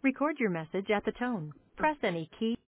Record your message at the tone. Press any key.